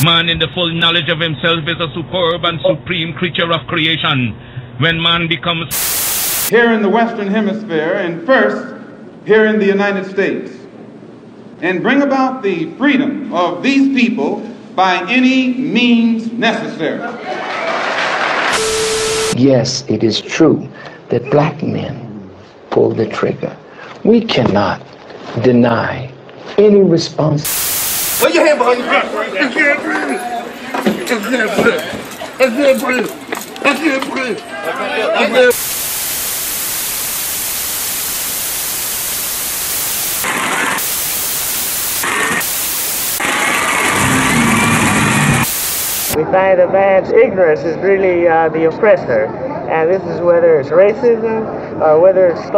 Man in the full knowledge of himself is a superb and supreme creature of creation. When man becomes here in the Western Hemisphere, and first here in the United States, and bring about the freedom of these people by any means necessary. Yes, it is true that black men pull the trigger. We cannot deny any responsibility. Put your hand behind your back. I can't breathe. I can't breathe. I can't breathe. I can't breathe. I can't. We find that man's ignorance is really the oppressor, and this is whether it's racism or whether it's